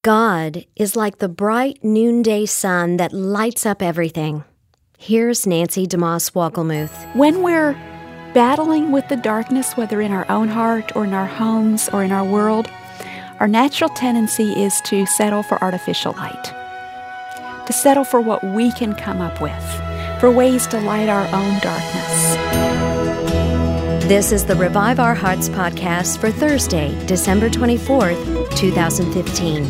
God is like the bright noonday sun that lights up everything. Here's Nancy DeMoss Wokelmuth. When we're battling with the darkness, whether in our own heart or in our homes or in our world, our natural tendency is to settle for artificial light, to settle for what we can come up with, for ways to light our own darkness. This is the Revive Our Hearts podcast for Thursday, December 24th, 2015.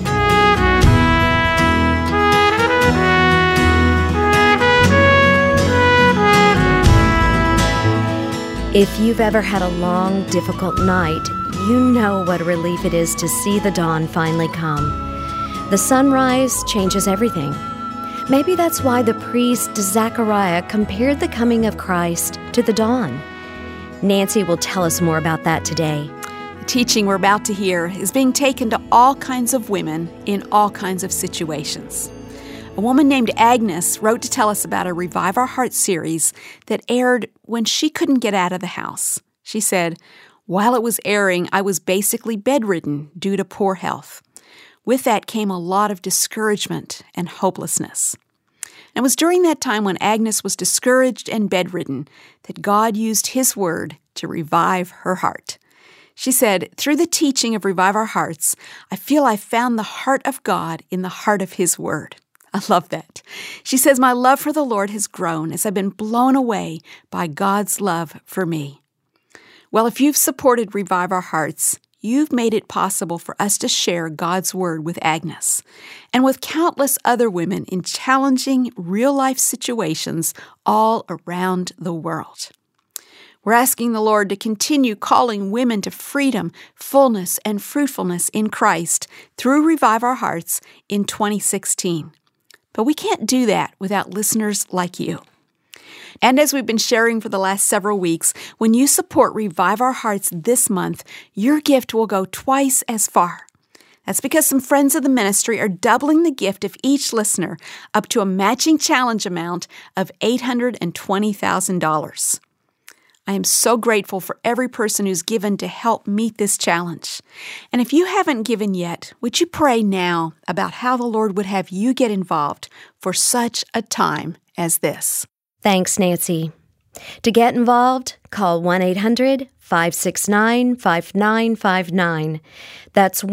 If you've ever had a long, difficult night, you know what a relief it is to see the dawn finally come. The sunrise changes everything. Maybe that's why the priest Zechariah compared the coming of Christ to the dawn. Nancy will tell us more about that today. The teaching we're about to hear is being taken to all kinds of women in all kinds of situations. A woman named Agnes wrote to tell us about a Revive Our Hearts series that aired when she couldn't get out of the house. She said, "While it was airing, I was basically bedridden due to poor health. With that came a lot of discouragement and hopelessness." And it was during that time when Agnes was discouraged and bedridden that God used His Word to revive her heart. She said, "Through the teaching of Revive Our Hearts, I feel I found the heart of God in the heart of His Word." I love that. She says, "My love for the Lord has grown as I've been blown away by God's love for me." Well, if you've supported Revive Our Hearts, you've made it possible for us to share God's Word with Agnes and with countless other women in challenging real-life situations all around the world. We're asking the Lord to continue calling women to freedom, fullness, and fruitfulness in Christ through Revive Our Hearts in 2016. But we can't do that without listeners like you. And as we've been sharing for the last several weeks, when you support Revive Our Hearts this month, your gift will go twice as far. That's because some friends of the ministry are doubling the gift of each listener up to a matching challenge amount of $820,000. I am so grateful for every person who's given to help meet this challenge. And if you haven't given yet, would you pray now about how the Lord would have you get involved for such a time as this? Thanks, Nancy. To get involved, call 1-800-569-5959. That's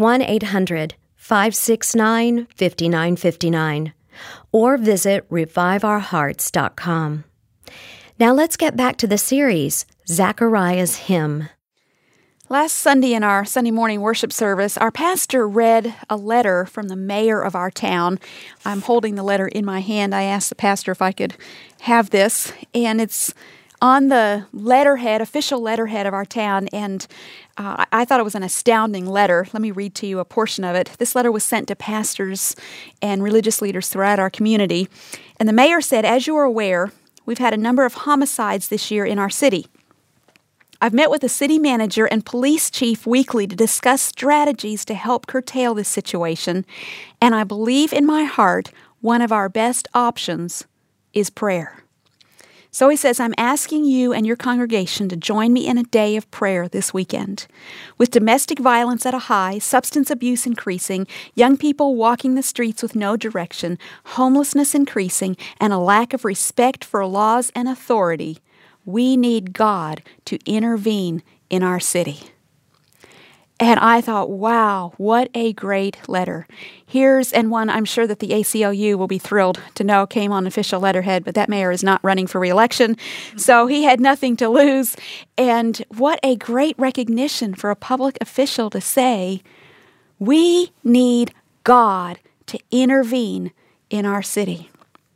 1-800-569-5959. Or visit reviveourhearts.com. Now let's get back to the series, Zechariah's Hymn. Last Sunday in our Sunday morning worship service, our pastor read a letter from the mayor of our town. I'm holding the letter in my hand. I asked the pastor if I could have this, and it's on the letterhead, official letterhead of our town, and I thought it was an astounding letter. Let me read to you a portion of it. This letter was sent to pastors and religious leaders throughout our community, and the mayor said, "As you are aware, we've had a number of homicides this year in our city. I've met with the city manager and police chief weekly to discuss strategies to help curtail this situation, and I believe in my heart one of our best options is prayer. So he says, I'm asking you and your congregation to join me in a day of prayer this weekend. With domestic violence at a high, substance abuse increasing, young people walking the streets with no direction, homelessness increasing, and a lack of respect for laws and authority, we need God to intervene in our city." And I thought, wow, what a great letter. Here's one I'm sure that the ACLU will be thrilled to know came on official letterhead, but that mayor is not running for re-election, so he had nothing to lose. And what a great recognition for a public official to say, we need God to intervene in our city.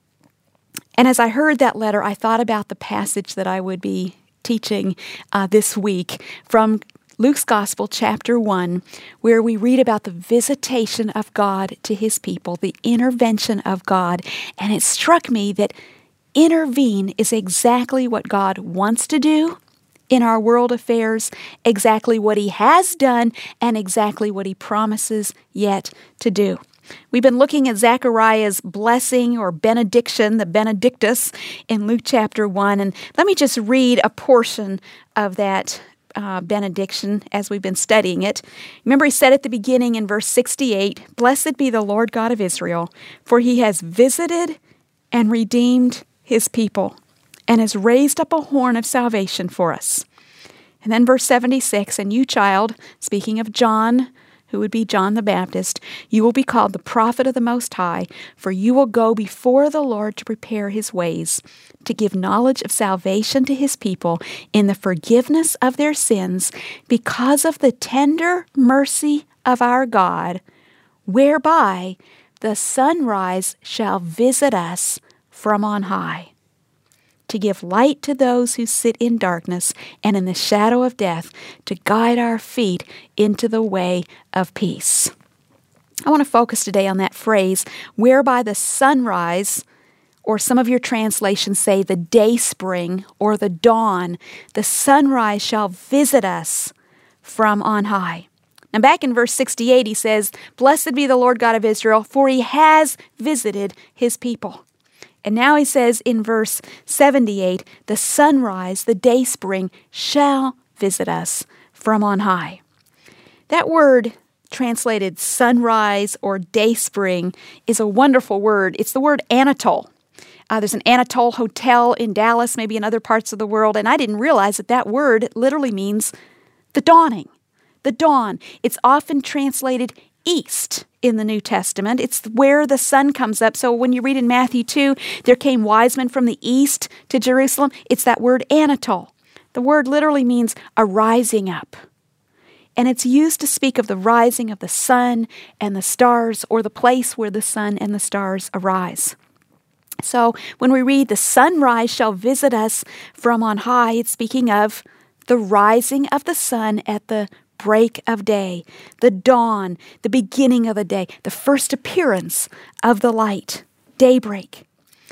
And as I heard that letter, I thought about the passage that I would be teaching this week from Luke's Gospel, chapter 1, where we read about the visitation of God to His people, the intervention of God. And it struck me that intervene is exactly what God wants to do in our world affairs, exactly what He has done, and exactly what He promises yet to do. We've been looking at Zechariah's blessing or benediction, the Benedictus, in Luke chapter 1. And let me just read a portion of that benediction as we've been studying it. Remember, he said at the beginning in verse 68, "Blessed be the Lord God of Israel, for he has visited and redeemed his people, and has raised up a horn of salvation for us." And then verse 76, "And you, child," speaking of John, who would be John the Baptist, "you will be called the prophet of the Most High, for you will go before the Lord to prepare his ways, to give knowledge of salvation to his people in the forgiveness of their sins, because of the tender mercy of our God, whereby the sunrise shall visit us from on high, to give light to those who sit in darkness and in the shadow of death, to guide our feet into the way of peace." I want to focus today on that phrase, whereby the sunrise, or some of your translations say the dayspring or the dawn, the sunrise shall visit us from on high. And back in verse 68, he says, "Blessed be the Lord God of Israel, for he has visited his people." And now he says in verse 78, "The sunrise, the dayspring, shall visit us from on high." That word translated sunrise or dayspring is a wonderful word. It's the word Anatole. There's an Anatole Hotel in Dallas, maybe in other parts of the world, and I didn't realize that word literally means the dawning, the dawn. It's often translated east in the New Testament. It's where the sun comes up. So when you read in Matthew 2, there came wise men from the east to Jerusalem, it's that word Anatole. The word literally means a rising up. And it's used to speak of the rising of the sun and the stars, or the place where the sun and the stars arise. So when we read, "The sunrise shall visit us from on high," it's speaking of the rising of the sun at the break of day, the dawn, the beginning of the day, the first appearance of the light, daybreak.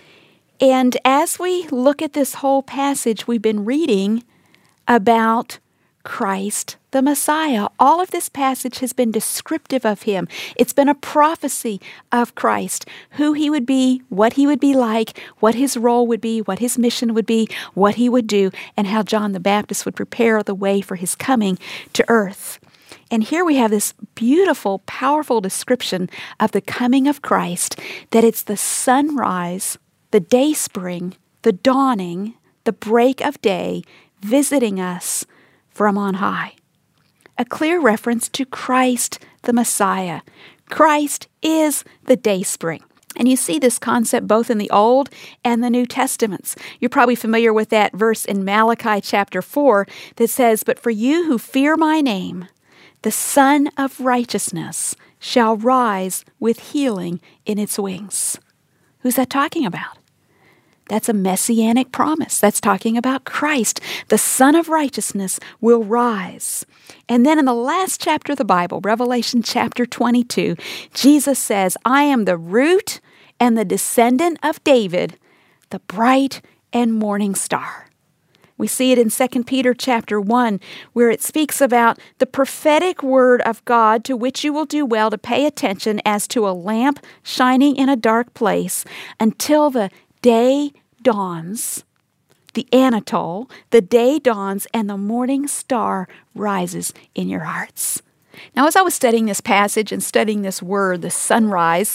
And as we look at this whole passage, we've been reading about Christ the Messiah. All of this passage has been descriptive of him. It's been a prophecy of Christ, who he would be, what he would be like, what his role would be, what his mission would be, what he would do, and how John the Baptist would prepare the way for his coming to earth. And here we have this beautiful, powerful description of the coming of Christ, that it's the sunrise, the dayspring, the dawning, the break of day, visiting us from on high. A clear reference to Christ the Messiah. Christ is the dayspring. And you see this concept both in the Old and the New Testaments. You're probably familiar with that verse in Malachi chapter 4 that says, "But for you who fear my name, the Son of Righteousness shall rise with healing in its wings." Who's that talking about? That's a messianic promise. That's talking about Christ. The Son of Righteousness will rise. And then in the last chapter of the Bible, Revelation chapter 22, Jesus says, "I am the root and the descendant of David, the bright and morning star." We see it in 2 Peter chapter 1, where it speaks about the prophetic word of God, to which you will do well to pay attention as to a lamp shining in a dark place until the day dawns, the Anatole, the day dawns, and the morning star rises in your hearts. Now, as I was studying this passage and studying this word, the sunrise,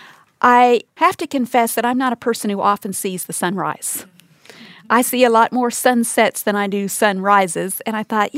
I have to confess that I'm not a person who often sees the sunrise. I see a lot more sunsets than I do sunrises, and I thought,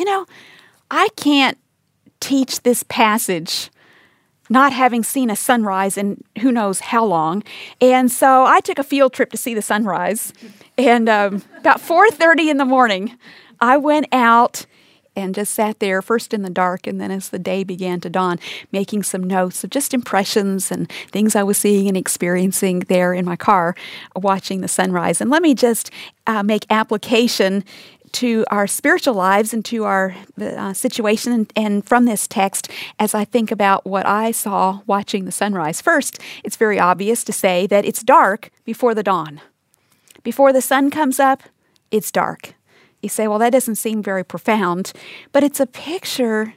I can't teach this passage not having seen a sunrise in who knows how long. And so I took a field trip to see the sunrise. And about 4:30 in the morning, I went out and just sat there, first in the dark, and then as the day began to dawn, making some notes of just impressions and things I was seeing and experiencing there in my car, watching the sunrise. And let me just make application to our spiritual lives and to our situation and from this text as I think about what I saw watching the sunrise. First, it's very obvious to say that it's dark before the dawn. Before the sun comes up, it's dark. You say, well, that doesn't seem very profound, but it's a picture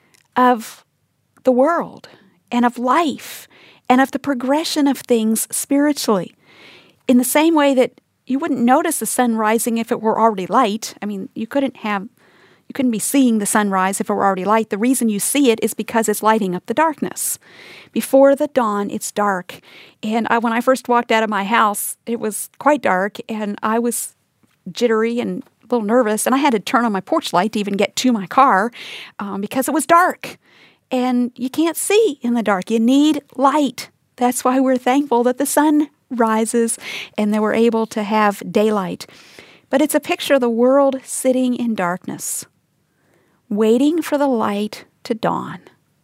of the world and of life and of the progression of things spiritually. In the same way that you wouldn't notice the sun rising if it were already light. I mean, you couldn't have, You couldn't be seeing the sunrise if it were already light. The reason you see it is because it's lighting up the darkness. Before the dawn, it's dark. And when I first walked out of my house, it was quite dark, and I was jittery and a little nervous, and I had to turn on my porch light to even get to my car because it was dark. And you can't see in the dark. You need light. That's why we're thankful that the sun rises and that we're able to have daylight. But it's a picture of the world sitting in darkness, waiting for the light to dawn,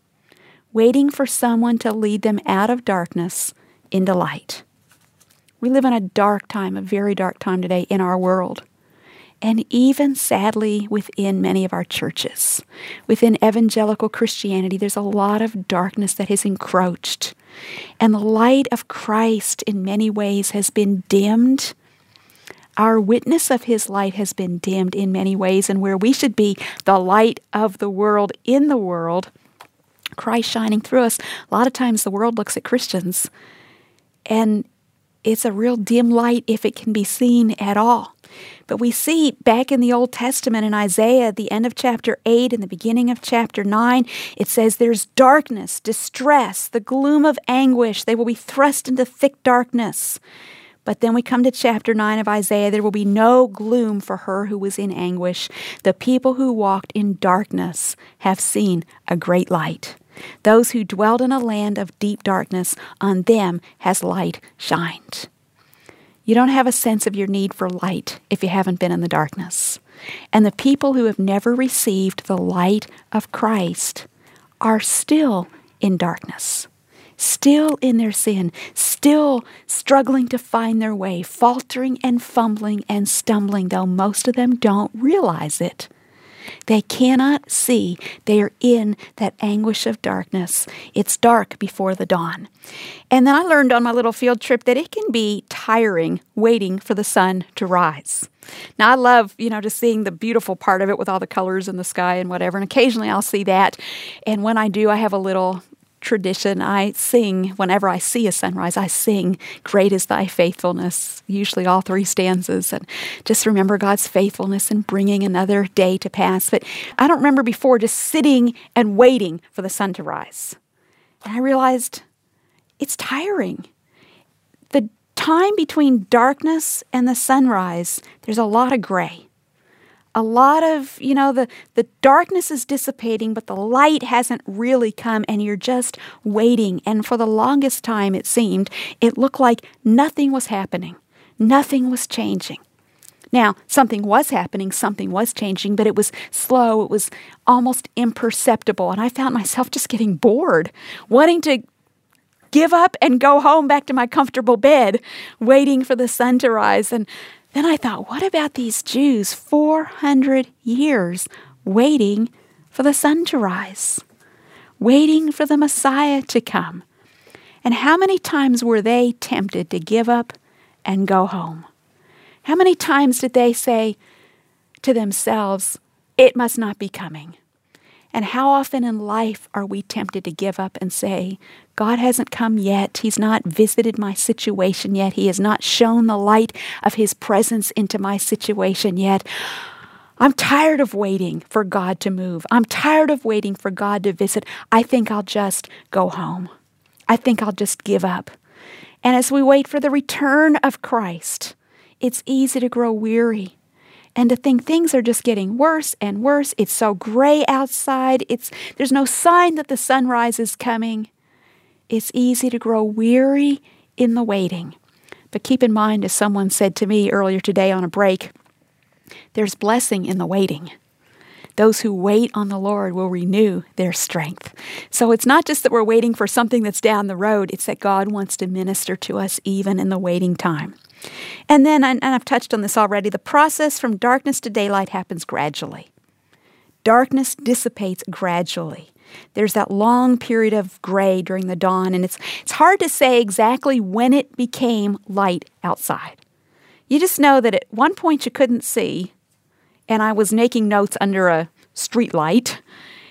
waiting for someone to lead them out of darkness into light. We live in a dark time, a very dark time today in our world. And even sadly within many of our churches, within evangelical Christianity, there's a lot of darkness that has encroached. And the light of Christ in many ways has been dimmed. Our witness of his light has been dimmed in many ways, and where we should be the light of the world in the world, Christ shining through us, a lot of times the world looks at Christians, and it's a real dim light if it can be seen at all. But we see back in the Old Testament in Isaiah, at the end of chapter 8 and the beginning of chapter 9, it says there's darkness, distress, the gloom of anguish. They will be thrust into thick darkness. But then we come to chapter 9 of Isaiah. There will be no gloom for her who was in anguish. The people who walked in darkness have seen a great light. Those who dwelled in a land of deep darkness, on them has light shined. You don't have a sense of your need for light if you haven't been in the darkness. And the people who have never received the light of Christ are still in darkness, still in their sin, still struggling to find their way, faltering and fumbling and stumbling, though most of them don't realize it. They cannot see. They are in that anguish of darkness. It's dark before the dawn. And then I learned on my little field trip that it can be tiring waiting for the sun to rise. Now, I love, just seeing the beautiful part of it with all the colors in the sky and whatever. And occasionally I'll see that. And when I do, I have a little tradition. I sing, whenever I see a sunrise, I sing, "Great is thy faithfulness," usually all 3 stanzas, and just remember God's faithfulness in bringing another day to pass. But I don't remember before just sitting and waiting for the sun to rise. And I realized it's tiring. The time between darkness and the sunrise, there's a lot of gray. A lot of, the darkness is dissipating, but the light hasn't really come, and you're just waiting. And for the longest time, it seemed, it looked like nothing was happening. Nothing was changing. Now, something was happening, something was changing, but it was slow. It was almost imperceptible. And I found myself just getting bored, wanting to give up and go home back to my comfortable bed, waiting for the sun to rise. And then I thought, what about these Jews 400 years waiting for the sun to rise, waiting for the Messiah to come? And how many times were they tempted to give up and go home? How many times did they say to themselves, it must not be coming? And how often in life are we tempted to give up and say, God hasn't come yet. He's not visited my situation yet. He has not shown the light of his presence into my situation yet. I'm tired of waiting for God to move. I'm tired of waiting for God to visit. I think I'll just go home. I think I'll just give up. And as we wait for the return of Christ, it's easy to grow weary and to think things are just getting worse and worse. It's so gray outside. There's no sign that the sunrise is coming. It's easy to grow weary in the waiting. But keep in mind, as someone said to me earlier today on a break, there's blessing in the waiting. Those who wait on the Lord will renew their strength. So it's not just that we're waiting for something that's down the road. It's that God wants to minister to us even in the waiting time. And then, and I've touched on this already, the process from darkness to daylight happens gradually. Darkness dissipates gradually. There's that long period of gray during the dawn, and it's hard to say exactly when it became light outside. You just know that at one point you couldn't see, and I was making notes under a street light,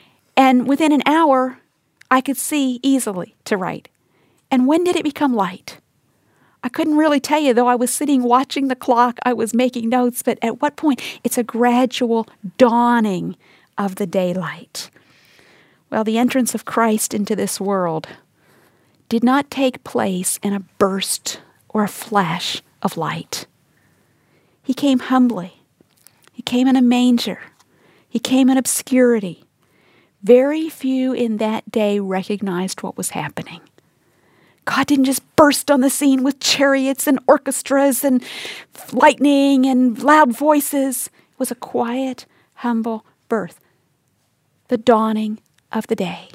and within an hour I could see easily to write. And when did it become light? I couldn't really tell you, though I was sitting watching the clock, I was making notes, but at what point? It's a gradual dawning of the daylight. Well, the entrance of Christ into this world did not take place in a burst or a flash of light. He came humbly. He came in a manger. He came in obscurity. Very few in that day recognized what was happening. God didn't just burst on the scene with chariots and orchestras and lightning and loud voices. It was a quiet, humble birth, the dawning of the day.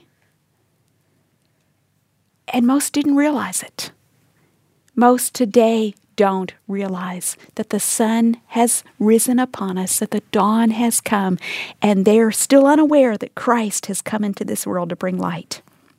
And most didn't realize it. Most today don't realize that the sun has risen upon us, that the dawn has come, and they're still unaware that Christ has come into this world to bring light.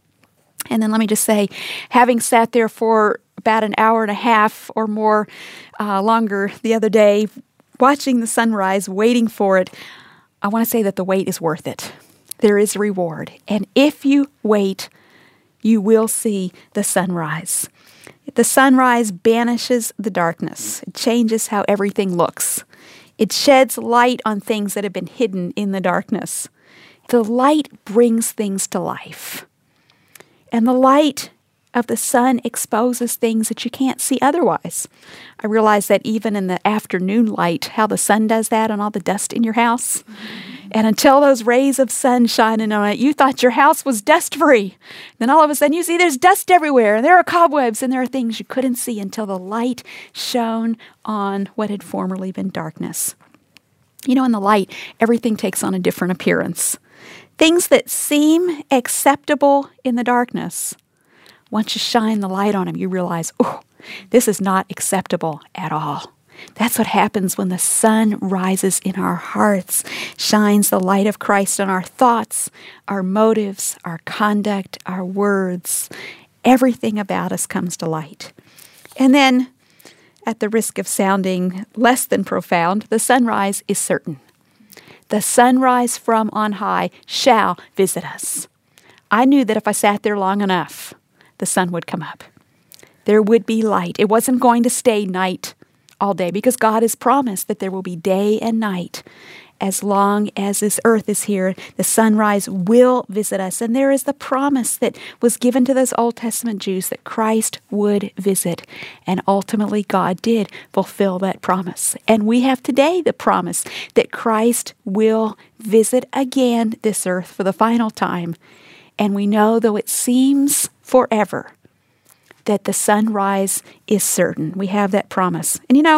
And then let me just say, having sat there for about an hour and a half or more longer the other day, watching the sunrise, waiting for it, I want to say that the wait is worth it. There is a reward. And if you wait, you will see the sunrise. The sunrise banishes the darkness. It changes how everything looks. It sheds light on things that have been hidden in the darkness. The light brings things to life. And the light of the sun exposes things that you can't see otherwise. I realize that even in the afternoon light, how the sun does that on all the dust in your house. And until those rays of sun shining on it, you thought your house was dust-free. Then all of a sudden you see there's dust everywhere, and there are cobwebs, and there are things you couldn't see until the light shone on what had formerly been darkness. You know, in the light, everything takes on a different appearance. Things that seem acceptable in the darkness, once you shine the light on them, you realize, oh, this is not acceptable at all. That's what happens when the sun rises in our hearts, shines the light of Christ on our thoughts, our motives, our conduct, our words. Everything about us comes to light. And then, at the risk of sounding less than profound, the sunrise is certain. The sunrise from on high shall visit us. I knew that if I sat there long enough, the sun would come up. There would be light. It wasn't going to stay night all day because God has promised that there will be day and night. As long as this earth is here, the sunrise will visit us. And there is the promise that was given to those Old Testament Jews that Christ would visit. And ultimately, God did fulfill that promise. And we have today the promise that Christ will visit again this earth for the final time. And we know, though it seems forever, that the sunrise is certain. We have that promise. And you know,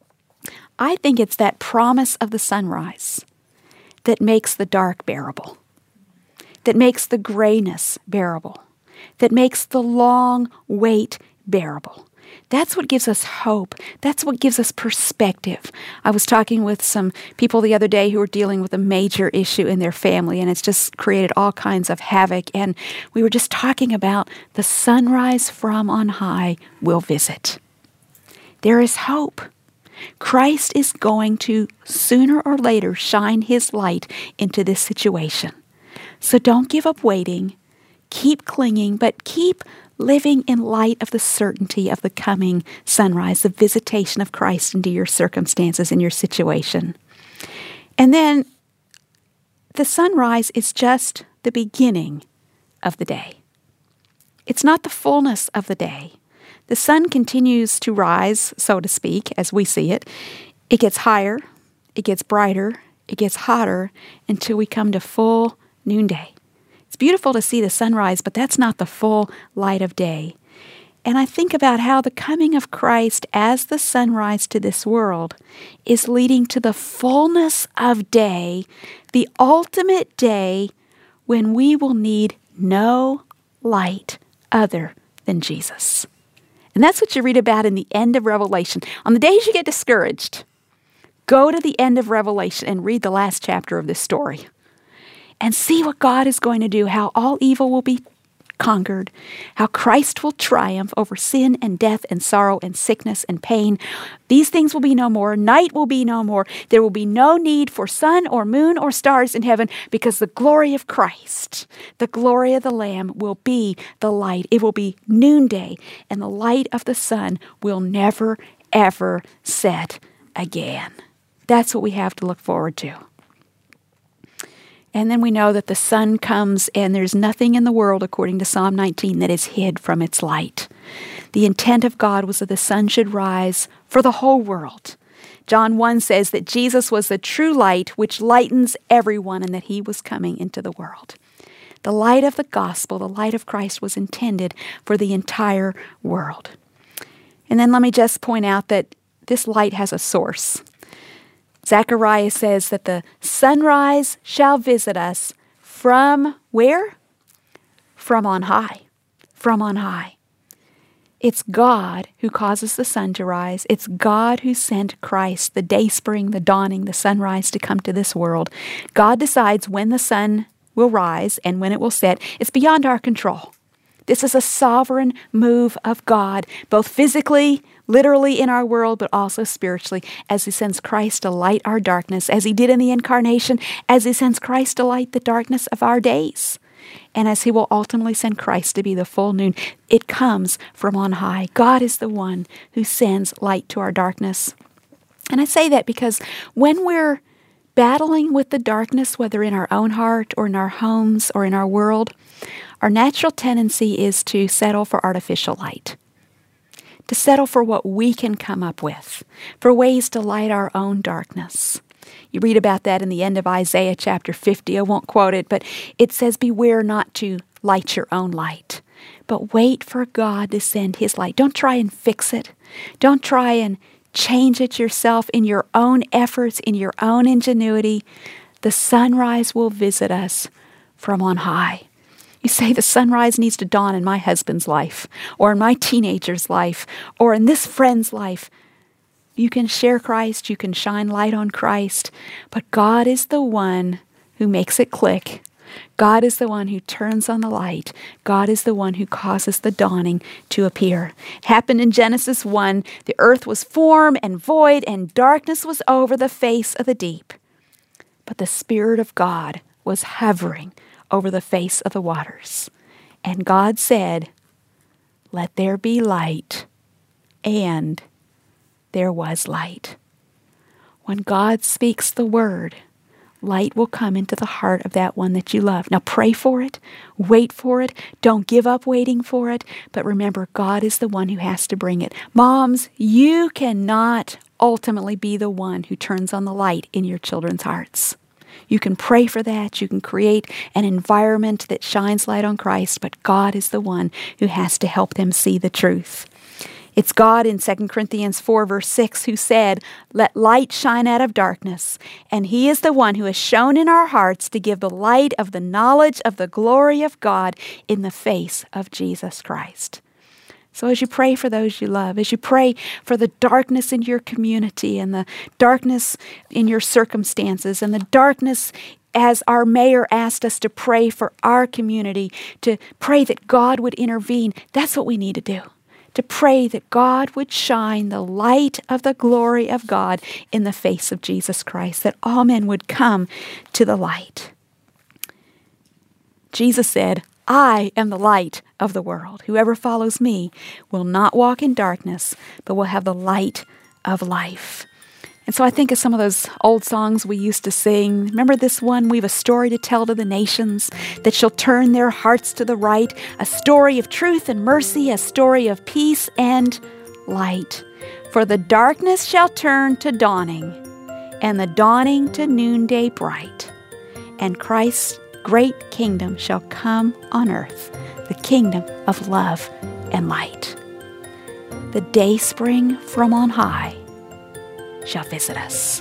I think it's that promise of the sunrise that makes the dark bearable, that makes the grayness bearable, that makes the long wait bearable. That's what gives us hope. That's what gives us perspective. I was talking with some people the other day who were dealing with a major issue in their family, and it's just created all kinds of havoc. And we were just talking about the sunrise from on high will visit. There is hope. Christ is going to, sooner or later, shine his light into this situation. So don't give up waiting. Keep clinging, but keep living in light of the certainty of the coming sunrise, the visitation of Christ into your circumstances and your situation. And then the sunrise is just the beginning of the day. It's not the fullness of the day. The sun continues to rise, so to speak, as we see it. It gets higher, it gets brighter, it gets hotter until we come to full noonday. It's beautiful to see the sunrise, but that's not the full light of day. And I think about how the coming of Christ as the sunrise to this world is leading to the fullness of day, the ultimate day when we will need no light other than Jesus. And that's what you read about in the end of Revelation. On the days you get discouraged, go to the end of Revelation and read the last chapter of this story. And see what God is going to do, how all evil will be conquered, how Christ will triumph over sin and death and sorrow and sickness and pain. These things will be no more. Night will be no more. There will be no need for sun or moon or stars in heaven, because the glory of Christ, the glory of the Lamb, will be the light. It will be noonday, and the light of the sun will never, ever set again. That's what we have to look forward to. And then we know that the sun comes, and there's nothing in the world, according to Psalm 19, that is hid from its light. The intent of God was that the sun should rise for the whole world. John 1 says that Jesus was the true light which lightens everyone, and that he was coming into the world. The light of the gospel, the light of Christ, was intended for the entire world. And then let me just point out that this light has a source. Zechariah says that the sunrise shall visit us from where? From on high. From on high. It's God who causes the sun to rise. It's God who sent Christ, the dayspring, the dawning, the sunrise, to come to this world. God decides when the sun will rise and when it will set. It's beyond our control. This is a sovereign move of God, both physically, literally in our world, but also spiritually, as he sends Christ to light our darkness, as he did in the incarnation, as he sends Christ to light the darkness of our days, and as he will ultimately send Christ to be the full noon. It comes from on high. God is the one who sends light to our darkness. And I say that because when we're battling with the darkness, whether in our own heart or in our homes or in our world, our natural tendency is to settle for artificial light, to settle for what we can come up with, for ways to light our own darkness. You read about that in the end of Isaiah chapter 50. I won't quote it, but it says, beware not to light your own light, but wait for God to send his light. Don't try and fix it. Don't try and change it yourself in your own efforts, in your own ingenuity. The sunrise will visit us from on high. You say the sunrise needs to dawn in my husband's life, or in my teenager's life, or in this friend's life. You can share Christ, you can shine light on Christ, but God is the one who makes it click. God is the one who turns on the light. God is the one who causes the dawning to appear. It happened in Genesis 1. The earth was formed and void, and darkness was over the face of the deep. But the Spirit of God was hovering over the face of the waters. And God said, let there be light. And there was light. When God speaks the word, light will come into the heart of that one that you love. Now pray for it. Wait for it. Don't give up waiting for it. But remember, God is the one who has to bring it. Moms, you cannot ultimately be the one who turns on the light in your children's hearts. You can pray for that. You can create an environment that shines light on Christ, but God is the one who has to help them see the truth. It's God in 2 Corinthians 4, verse 6, who said, let light shine out of darkness. And he is the one who has shown in our hearts to give the light of the knowledge of the glory of God in the face of Jesus Christ. So as you pray for those you love, as you pray for the darkness in your community and the darkness in your circumstances and the darkness as our mayor asked us to pray for our community, to pray that God would intervene, that's what we need to do. To pray that God would shine the light of the glory of God in the face of Jesus Christ, that all men would come to the light. Jesus said, I am the light of the world. Whoever follows me will not walk in darkness, but will have the light of life. And so I think of some of those old songs we used to sing. Remember this one, we've a story to tell to the nations, that shall turn their hearts to the right, a story of truth and mercy, a story of peace and light. For the darkness shall turn to dawning, and the dawning to noonday bright. And Christ's great kingdom shall come on earth, the kingdom of love and light. The dayspring from on high shall visit us.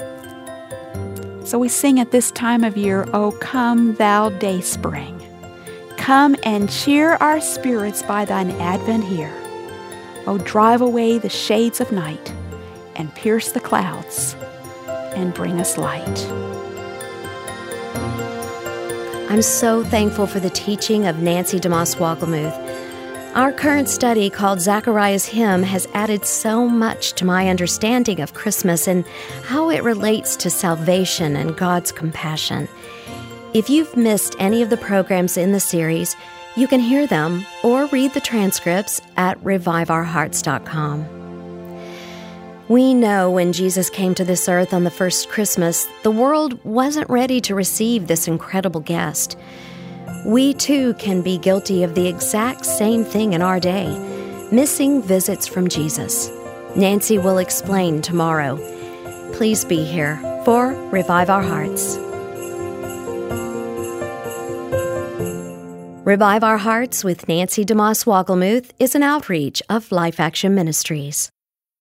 So we sing at this time of year, O come thou dayspring. Come and cheer our spirits by thine advent here. O drive away the shades of night and pierce the clouds and bring us light. I'm so thankful for the teaching of Nancy DeMoss Wolgemuth. Our current study, called Zechariah's Hymn, has added so much to my understanding of Christmas and how it relates to salvation and God's compassion. If you've missed any of the programs in the series, you can hear them or read the transcripts at reviveourhearts.com. We know when Jesus came to this earth on the first Christmas, the world wasn't ready to receive this incredible guest. We too can be guilty of the exact same thing in our day, missing visits from Jesus. Nancy will explain tomorrow. Please be here for Revive Our Hearts. Revive Our Hearts with Nancy DeMoss Wolgemuth is an outreach of Life Action Ministries.